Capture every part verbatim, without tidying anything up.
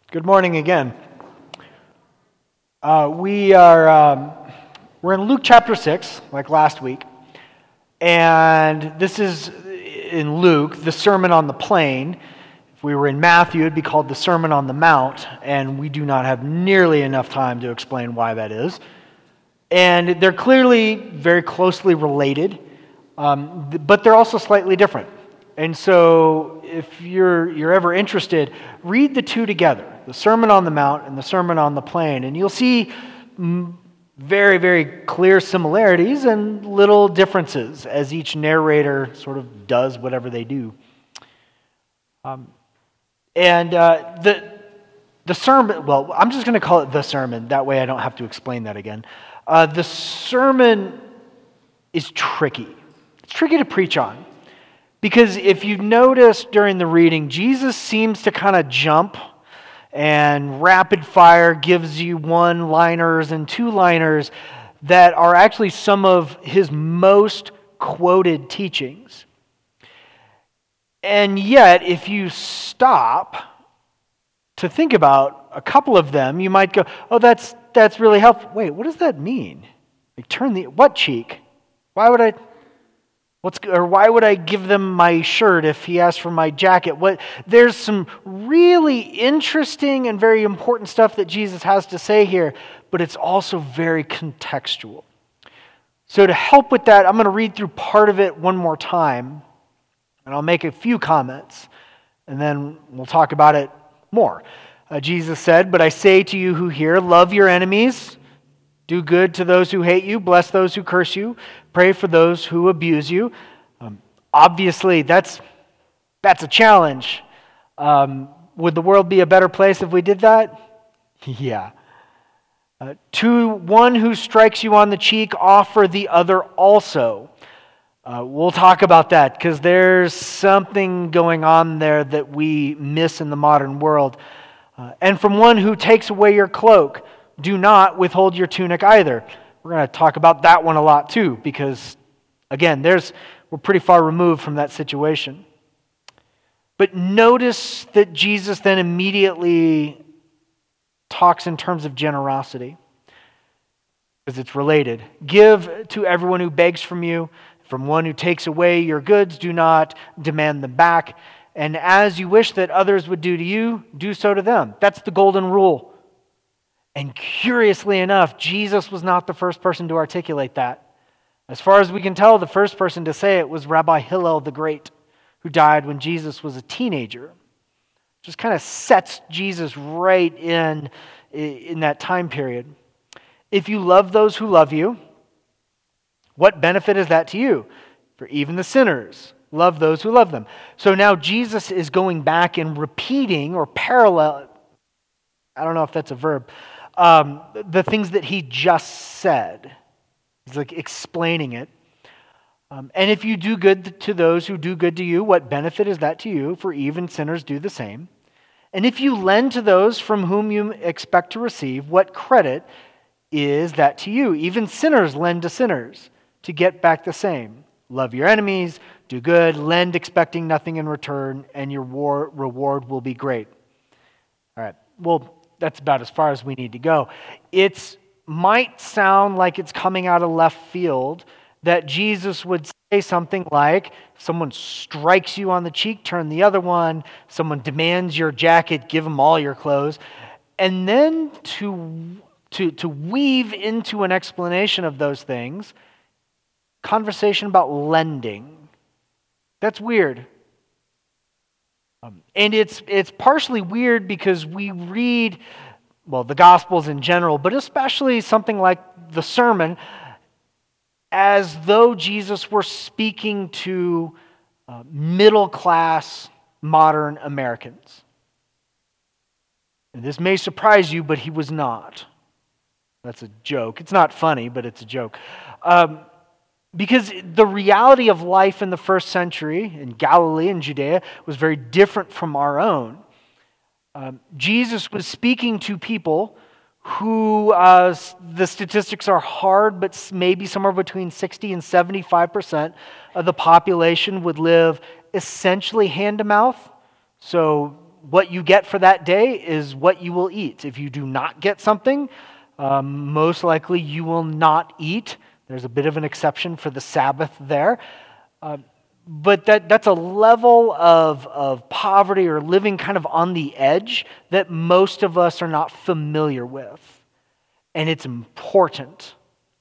Good morning again. Uh, we are um, we're in Luke chapter six, like last week, and this is in Luke the Sermon on the Plain. If we were in Matthew, it'd be called the Sermon on the Mount, and we do not have nearly enough time to explain why that is. And they're clearly very closely related, um, but they're also slightly different. And so, if you're you're ever interested, read the two together. The Sermon on the Mount and the Sermon on the Plain, and you'll see very, very clear similarities and little differences as each narrator sort of does whatever they do. Um, and uh, the the sermon, well, I'm just going to call it the sermon. That way I don't have to explain that again. Uh, the sermon is tricky. It's tricky to preach on. Because if you notice during the reading, Jesus seems to kind of jump and rapid fire gives you one-liners and two-liners that are actually some of his most quoted teachings. And yet, if you stop to think about a couple of them, you might go, oh, that's that's really helpful. Wait, what does that mean? Like, turn the, what cheek? Why would I... What's or why would I give them my shirt if he asked for my jacket? What there's some really interesting and very important stuff that Jesus has to say here, but it's also very contextual. So to help with that, I'm going to read through part of it one more time, and I'll make a few comments, and then we'll talk about it more. Uh, Jesus said, "But I say to you who hear, love your enemies, do good to those who hate you, bless those who curse you, pray for those who abuse you." Um, obviously, that's that's a challenge. Um, would the world be a better place if we did that? Yeah. Uh, to one who strikes you on the cheek, offer the other also. Uh, we'll talk about that because there's something going on there that we miss in the modern world. Uh, and from one who takes away your cloak, do not withhold your tunic either. We're going to talk about that one a lot too, because again, there's we're pretty far removed from that situation. But notice that Jesus then immediately talks in terms of generosity, because it's related. Give to everyone who begs from you. From one who takes away your goods, do not demand them back. And as you wish that others would do to you, do so to them. That's the golden rule. And curiously enough, Jesus was not the first person to articulate that. As far as we can tell, the first person to say it was Rabbi Hillel the Great, who died when Jesus was a teenager. Just kind of sets Jesus right in, in that time period. If you love those who love you, what benefit is that to you? For even the sinners love those who love them. So now Jesus is going back and repeating or parallel, I don't know if that's a verb, Um, the things that he just said. He's like explaining it. Um, and if you do good to those who do good to you, what benefit is that to you? For even sinners do the same. And if you lend to those from whom you expect to receive, what credit is that to you? Even sinners lend to sinners to get back the same. Love your enemies, do good, lend expecting nothing in return, and your war, reward will be great. All right, well, that's about as far as we need to go. It might sound like it's coming out of left field that Jesus would say something like, someone strikes you on the cheek, turn the other one, someone demands your jacket, give them all your clothes, and then to, to, to weave into an explanation of those things, conversation about lending. That's weird. Um, and it's it's partially weird because we read, well, the Gospels in general, but especially something like the sermon, as though Jesus were speaking to uh, middle-class modern Americans. And this may surprise you, but he was not. That's a joke. It's not funny, but it's a joke. Um, Because the reality of life in the first century in Galilee and Judea was very different from our own. Um, Jesus was speaking to people who, uh, the statistics are hard, but maybe somewhere between sixty and seventy-five percent of the population would live essentially hand to mouth. So what you get for that day is what you will eat. If you do not get something, um, most likely you will not eat. There's a bit of an exception for the Sabbath there. Uh, but that, that's a level of, of poverty or living kind of on the edge that most of us are not familiar with. And it's important.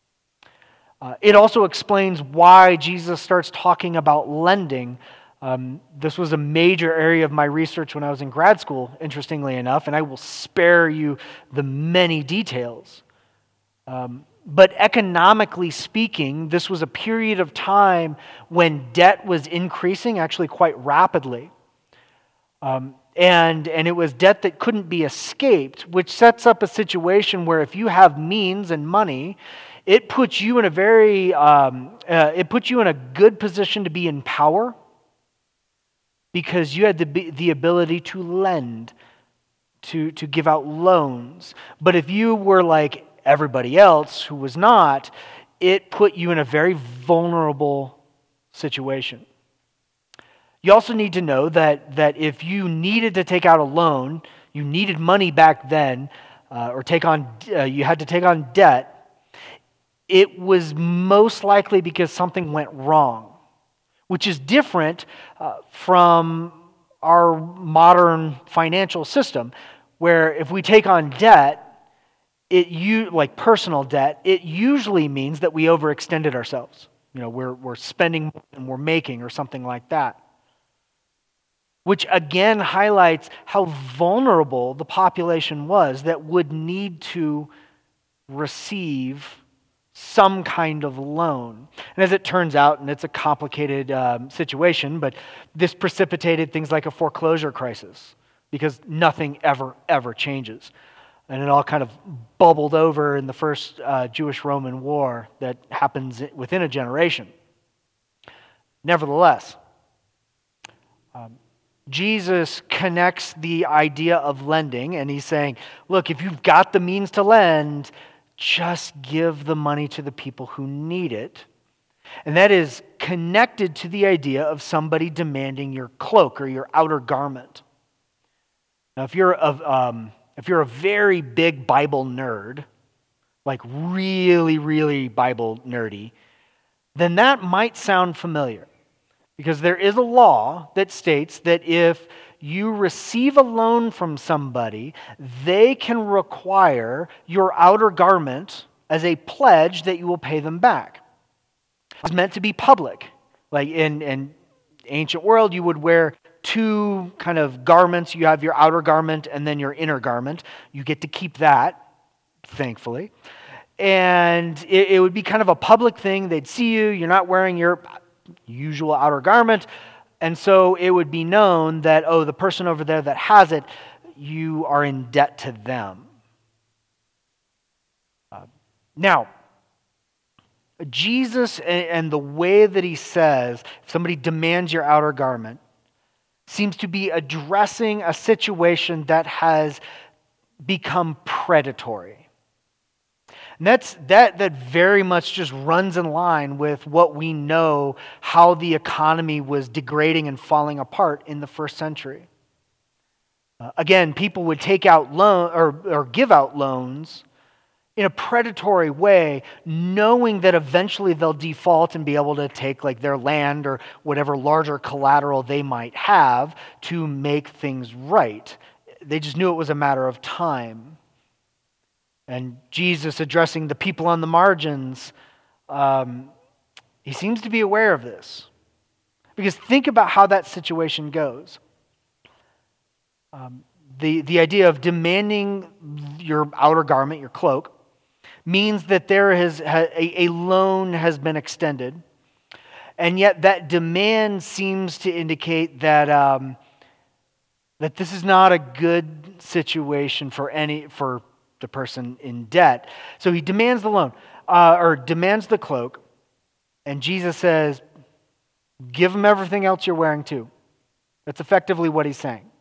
Uh, it also explains why Jesus starts talking about lending. Um, this was a major area of my research when I was in grad school, interestingly enough, and I will spare you the many details. Um, but economically speaking, this was a period of time when debt was increasing actually quite rapidly. Um, and, and it was debt that couldn't be escaped, which sets up a situation where if you have means and money, it puts you in a very, um, uh, it puts you in a good position to be in power because you had the, the ability to lend, to, to give out loans. But if you were like everybody else who was not, it put you in a very vulnerable situation. You also need to know that, that if you needed to take out a loan, you needed money back then, uh, or take on, uh, you had to take on debt, it was most likely because something went wrong, which is different uh, from our modern financial system, where if we take on debt, it you like personal debt, it usually means that we overextended ourselves. You know, we're we're spending more than we're making or something like that. Which again highlights how vulnerable the population was that would need to receive some kind of loan. And as it turns out, and it's a complicated um, situation, but this precipitated things like a foreclosure crisis because nothing ever, ever changes. And it all kind of bubbled over in the first uh, Jewish-Roman War that happens within a generation. Nevertheless, um, Jesus connects the idea of lending, and he's saying, look, if you've got the means to lend, just give the money to the people who need it. And that is connected to the idea of somebody demanding your cloak or your outer garment. Now, if you're of... Um, If you're a very big Bible nerd, like really, really Bible nerdy, then that might sound familiar. Because there is a law that states that if you receive a loan from somebody, they can require your outer garment as a pledge that you will pay them back. It's meant to be public. Like in, in ancient world, you would wear two kind of garments. You have your outer garment and then your inner garment. You get to keep that, thankfully. And it, it would be kind of a public thing. They'd see you. You're not wearing your usual outer garment. And so it would be known that, oh, the person over there that has it, you are in debt to them. Uh, now, Jesus and, and the way that he says, if somebody demands your outer garment, seems to be addressing a situation that has become predatory. And that's, that, that very much just runs in line with what we know how the economy was degrading and falling apart in the first century. Uh, again, people would take out loan or, or give out loans in a predatory way, knowing that eventually they'll default and be able to take like their land or whatever larger collateral they might have to make things right. They just knew it was a matter of time. And Jesus addressing the people on the margins, um, he seems to be aware of this. Because think about how that situation goes. Um, the, the idea of demanding your outer garment, your cloak, means that there has a, a loan has been extended, and yet that demand seems to indicate that um, that this is not a good situation for any for the person in debt. So he demands the loan uh, or demands the cloak, and Jesus says, "Give him everything else you're wearing too." That's effectively what he's saying.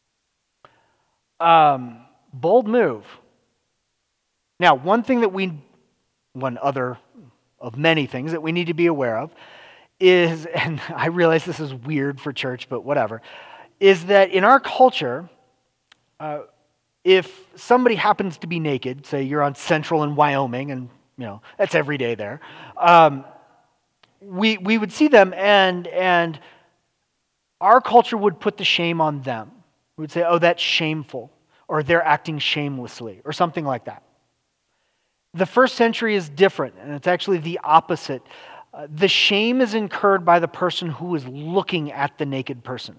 Um, bold move. Now, one thing that we, one other of many things that we need to be aware of is, and I realize this is weird for church, but whatever, is that in our culture, uh, if somebody happens to be naked, say you're on Central in Wyoming, and you know that's every day there, um, we we would see them, and and our culture would put the shame on them. We would say, "Oh, that's shameful," or "They're acting shamelessly," or something like that. The first century is different, and it's actually the opposite. Uh, the shame is incurred by the person who is looking at the naked person.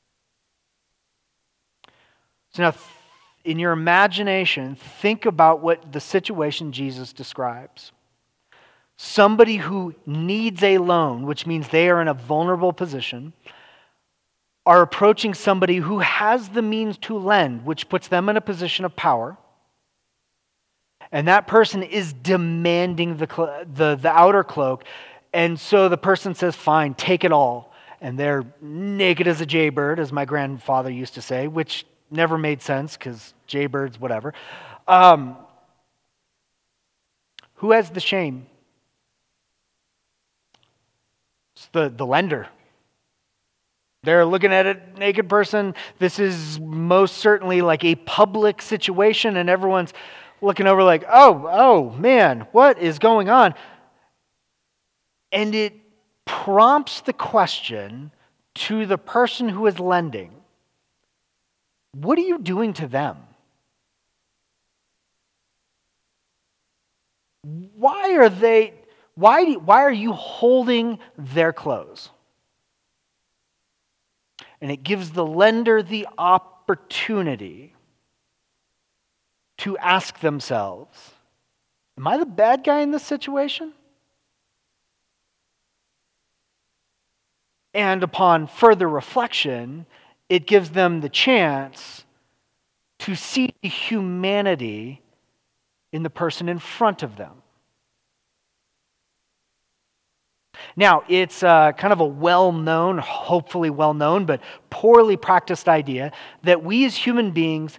So now, in your imagination, think about what the situation Jesus describes. Somebody who needs a loan, which means they are in a vulnerable position, are approaching somebody who has the means to lend, which puts them in a position of power. And that person is demanding the, the, the outer cloak. And so the person says, fine, take it all. And they're naked as a jaybird, as my grandfather used to say, which never made sense because jaybirds, whatever. Um, who has the shame? It's the, the lender. They're looking at a naked person. This is most certainly like a public situation, and everyone's looking over like, oh, oh, man, what is going on? And it prompts the question to the person who is lending, what are you doing to them? Why are they, why, do, why are you holding their clothes? And it gives the lender the opportunity to ask themselves, am I the bad guy in this situation? And upon further reflection, it gives them the chance to see humanity in the person in front of them. Now, it's uh, kind of a well-known, hopefully well-known, but poorly practiced idea that we as human beings,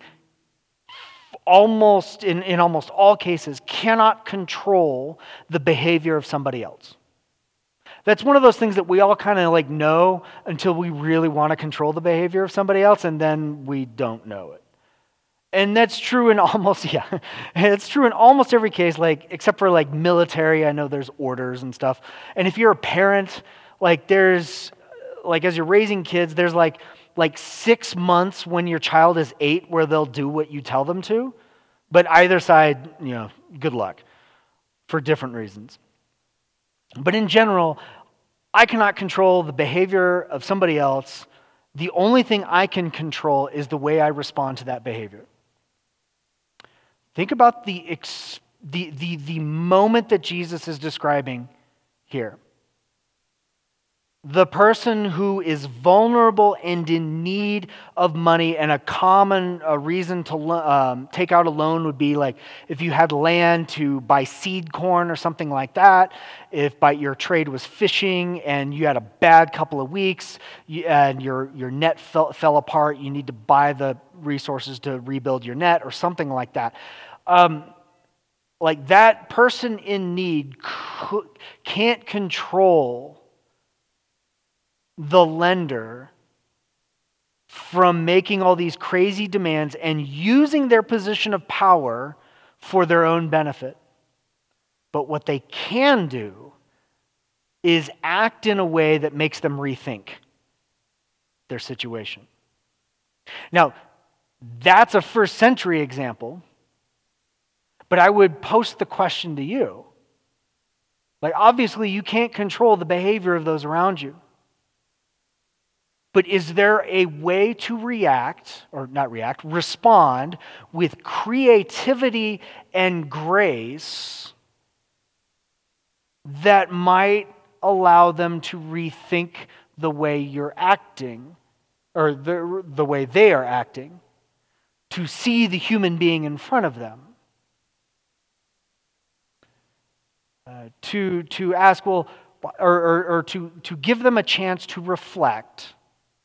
almost in, in almost all cases, cannot control the behavior of somebody else. That's one of those things that we all kind of like know until we really want to control the behavior of somebody else, and then we don't know it. And that's true in almost, yeah, it's true in almost every case, like, except for like military, I know there's orders and stuff. And if you're a parent, like there's, like as you're raising kids, there's like, like six months when your child is eight where they'll do what you tell them to. But either side, you know, good luck for different reasons. But in general, I cannot control the behavior of somebody else. The only thing I can control is the way I respond to that behavior. Think about the, ex- the, the, the moment that Jesus is describing here. The person who is vulnerable and in need of money, and a common uh, reason to lo- um, take out a loan would be like if you had land to buy seed corn or something like that. If by your trade was fishing and you had a bad couple of weeks you, and your, your net fell, fell apart, you need to buy the resources to rebuild your net or something like that. Um, like that person in need c- can't control the lender from making all these crazy demands and using their position of power for their own benefit. But what they can do is act in a way that makes them rethink their situation. Now, that's a first century example, but I would post the question to you. Like, obviously, you can't control the behavior of those around you. But is there a way to react, or not react, respond with creativity and grace that might allow them to rethink the way you're acting, or the, the way they are acting, to see the human being in front of them? Uh, to, to ask, well, or, or, or to, to give them a chance to reflect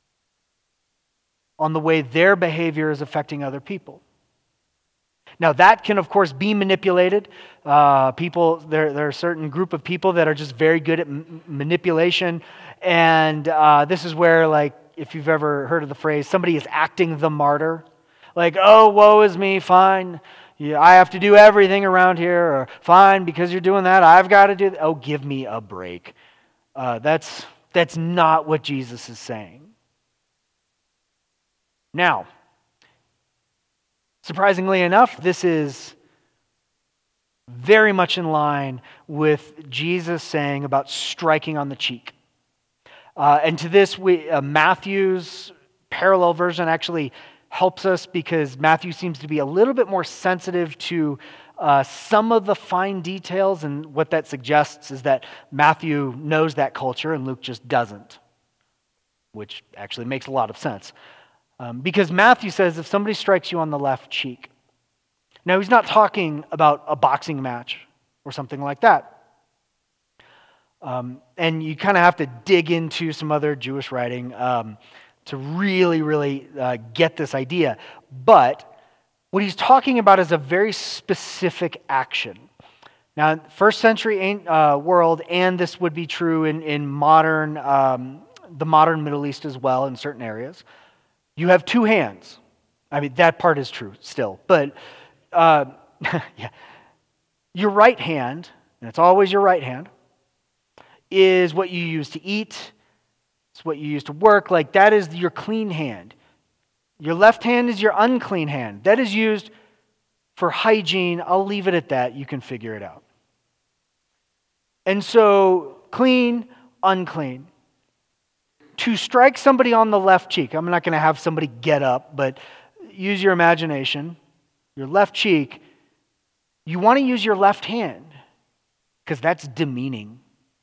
on the way their behavior is affecting other people. Now, that can, of course, be manipulated. Uh, people, there, there are a certain group of people that are just very good at m- manipulation, and uh, this is where, like, if you've ever heard of the phrase, somebody is acting the martyr. Like, oh, woe is me, fine. Yeah, I have to do everything around here, or fine, because you're doing that, I've got to do that. Oh, give me a break. Uh, that's, that's not what Jesus is saying. Now, surprisingly enough, this is very much in line with Jesus saying about striking on the cheek. Uh, and to this, we, uh, Matthew's parallel version actually helps us because Matthew seems to be a little bit more sensitive to uh, some of the fine details, and what that suggests is that Matthew knows that culture and Luke just doesn't, which actually makes a lot of sense. Um, because Matthew says if somebody strikes you on the left cheek, now he's not talking about a boxing match or something like that. Um, and you kind of have to dig into some other Jewish writing um, to really, really uh, get this idea. But what he's talking about is a very specific action. Now, first century uh, world, and this would be true in, in modern, um, the modern Middle East as well in certain areas, you have two hands. I mean, that part is true still. But uh, yeah, your right hand, and it's always your right hand, is what you use to eat. It's what you use to work. Like, that is your clean hand. Your left hand is your unclean hand. That is used for hygiene. I'll leave it at that. You can figure it out. And so, clean, unclean. To strike somebody on the left cheek, I'm not going to have somebody get up, but use your imagination. Your left cheek, you want to use your left hand because that's demeaning.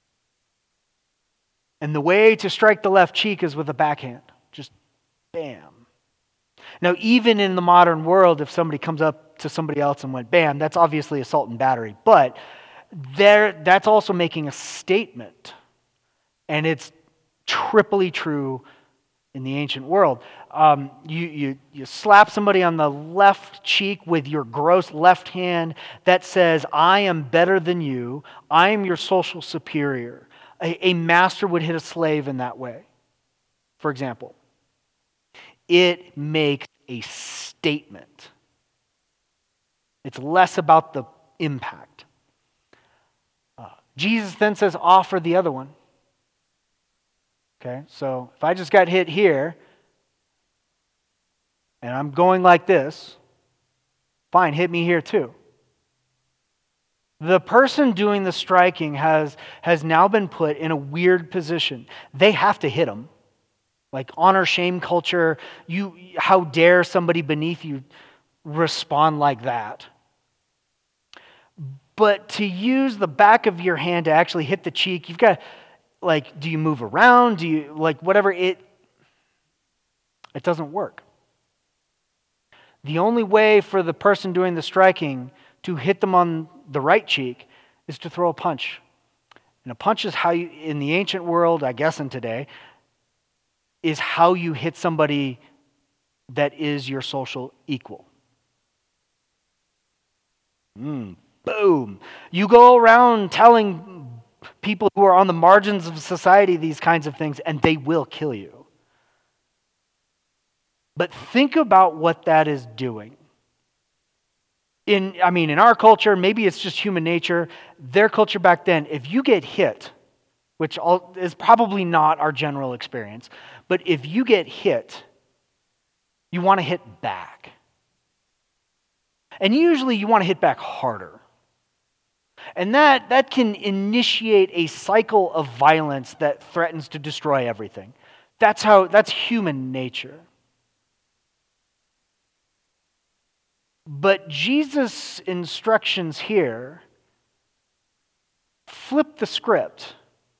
And the way to strike the left cheek is with a backhand. Just bam. Now, even in the modern world, if somebody comes up to somebody else and went bam, that's obviously assault and battery. But there, that's also making a statement. And it's triply true in the ancient world. Um, you, you, you slap somebody on the left cheek with your gross left hand that says, I am better than you. I am your social superior. A, a master would hit a slave in that way, for example. It makes a statement. It's less about the impact. Uh, Jesus then says, offer the other one. Okay, so if I just got hit here, and I'm going like this, fine, hit me here too. The person doing the striking has, has now been put in a weird position. They have to hit him. Like honor shame culture, you how dare somebody beneath you respond like that? But to use the back of your hand to actually hit the cheek, you've got, like, do you move around? Do you, like, whatever, it, it doesn't work. The only way for the person doing the striking to hit them on the right cheek is to throw a punch. And a punch is how you, in the ancient world, I guess in today, is how you hit somebody that is your social equal. Mm, boom. You go around telling people who are on the margins of society these kinds of things, and they will kill you. But think about what that is doing. In, I mean, in our culture, maybe it's just human nature. Their culture back then, if you get hit, which is probably not our general experience, but if you get hit, you want to hit back. And usually you want to hit back harder. And that, that can initiate a cycle of violence that threatens to destroy everything. That's how, that's human nature. But Jesus' instructions here flip the script.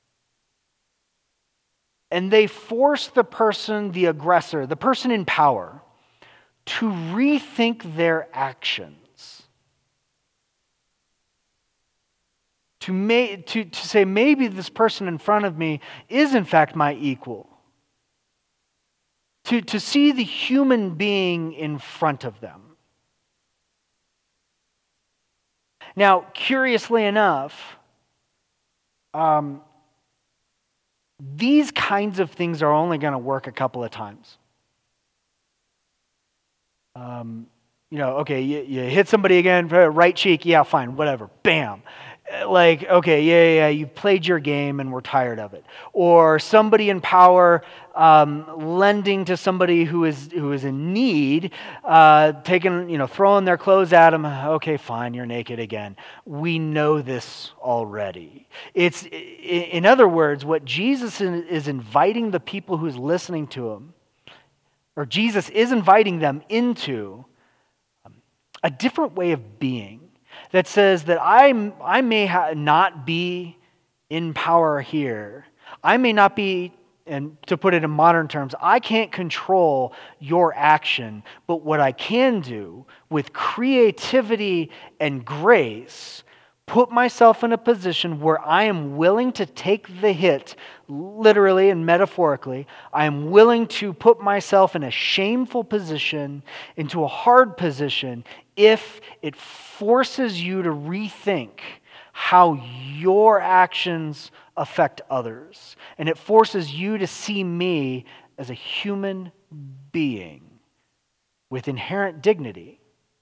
And they force the person, the aggressor, the person in power, to rethink their actions. To, may, to, to say, maybe this person in front of me is in fact my equal. To, to see the human being in front of them. Now, curiously enough, um, these kinds of things are only going to work a couple of times. Um, you know, okay, you, you hit somebody again, right cheek, yeah, fine, whatever, bam. Like, okay, yeah, yeah, yeah, you played your game and we're tired of it. Or somebody in power um, lending to somebody who is who is in need, uh, taking, you know, throwing their clothes at them. Okay, fine, you're naked again. We know this already. It's, in other words, what Jesus is inviting the people who's listening to him, or Jesus is inviting them into a different way of being. That says that I, I may ha- not be in power here. I may not be, and to put it in modern terms, I can't control your action, but what I can do with creativity and grace, put myself in a position where I am willing to take the hit, literally and metaphorically. I am willing to put myself in a shameful position, into a hard position, if it forces you to rethink how your actions affect others. And it forces you to see me as a human being with inherent dignity.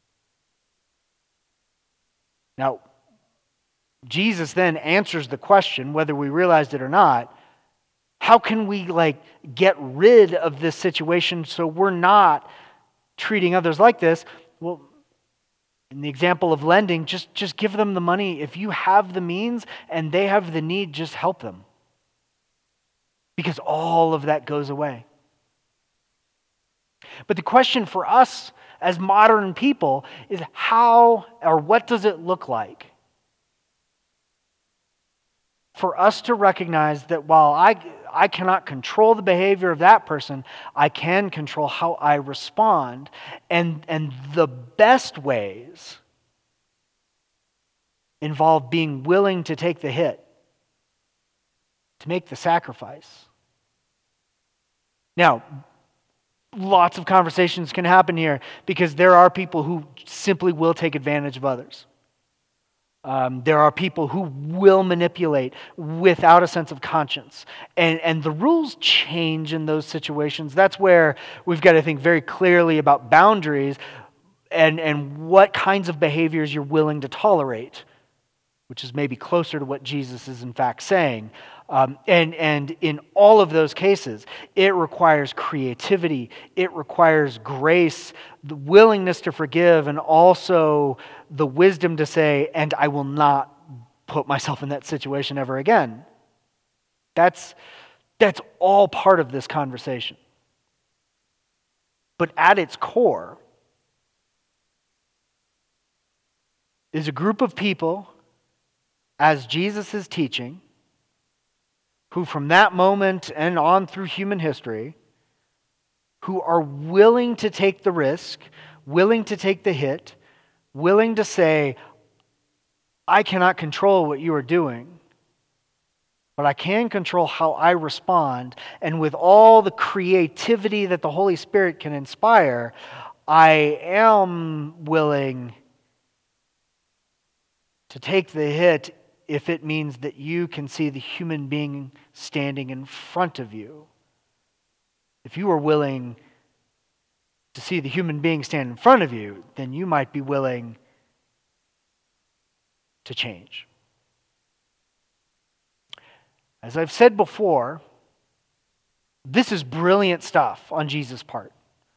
Now, Jesus then answers the question, whether we realized it or not, how can we like get rid of this situation so we're not treating others like this? Well, in the example of lending, just, just give them the money. If you have the means and they have the need, just help them. Because all of that goes away. But the question for us as modern people is how or what does it look like for us to recognize that while I, I cannot control the behavior of that person, I can control how I respond. And, and the best ways involve being willing to take the hit, to make the sacrifice. Now, lots of conversations can happen here because there are people who simply will take advantage of others. Um, there are people who will manipulate without a sense of conscience. And, and the rules change in those situations. That's where we've got to think very clearly about boundaries and, and what kinds of behaviors you're willing to tolerate, which is maybe closer to what Jesus is in fact saying. Um, and, and in all of those cases, it requires creativity, it requires grace, the willingness to forgive, and also the wisdom to say, and I will not put myself in that situation ever again. That's, that's all part of this conversation. But at its core is a group of people, as Jesus is teaching, who from that moment and on through human history, who are willing to take the risk, willing to take the hit, willing to say, I cannot control what you are doing, but I can control how I respond, and with all the creativity that the Holy Spirit can inspire, I am willing to take the hit if it means that you can see the human being standing in front of you. If you are willing to see the human being stand in front of you, then you might be willing to change. As I've said before, this is brilliant stuff on Jesus' part.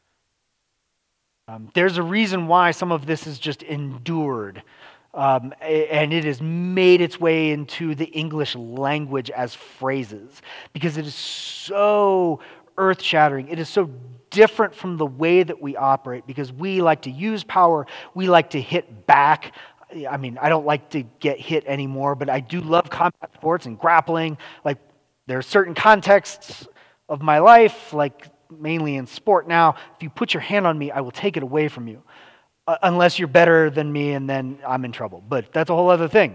Um, there's a reason why some of this is just endured. Um, and it has made its way into the English language as phrases because it is so earth-shattering. It is so different from the way that we operate because we like to use power. We like to hit back. I mean, I don't like to get hit anymore, but I do love combat sports and grappling. Like, there are certain contexts of my life, like mainly in sport now. If you put your hand on me, I will take it away from you. Uh, unless you're better than me, and then I'm in trouble. But that's a whole other thing.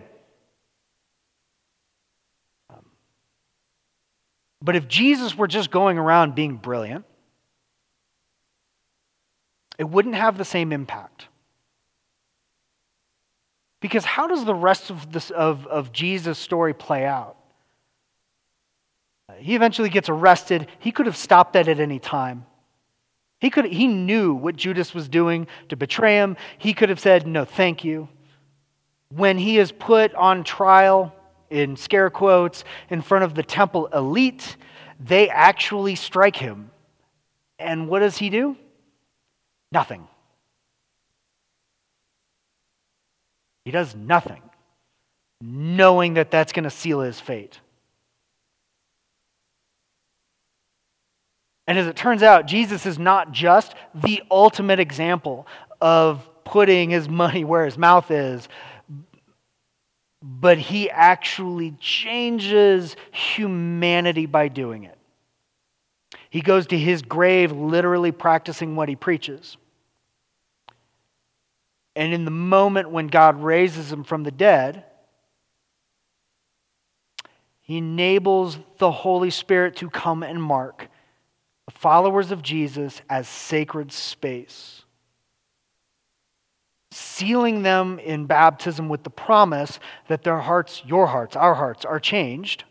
Um, but if Jesus were just going around being brilliant, it wouldn't have the same impact. Because how does the rest of this of, of Jesus' story play out? He eventually gets arrested. He could have stopped that at any time. He could. He knew what Judas was doing to betray him. He could have said, no, thank you. When he is put on trial, in scare quotes, in front of the temple elite, they actually strike him. And what does he do? Nothing. He does nothing, knowing that that's going to seal his fate. And as it turns out, Jesus is not just the ultimate example of putting his money where his mouth is, but he actually changes humanity by doing it. He goes to his grave literally practicing what he preaches. And in the moment when God raises him from the dead, he enables the Holy Spirit to come and mark the followers of Jesus as sacred space, sealing them in baptism with the promise that their hearts, your hearts, our hearts, are changed.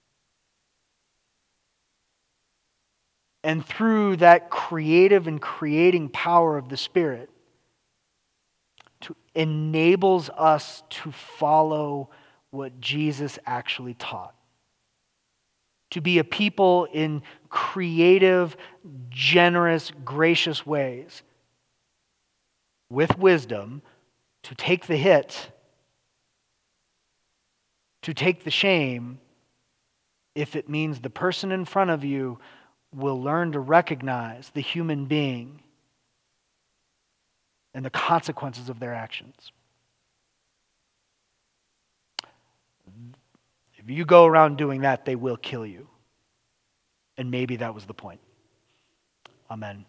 And through that creative and creating power of the Spirit, to enables us to follow what Jesus actually taught. To be a people in creative, generous, gracious ways, with wisdom, to take the hit, to take the shame, if it means the person in front of you will learn to recognize the human being and the consequences of their actions. If you go around doing that, they will kill you. And maybe that was the point. Amen.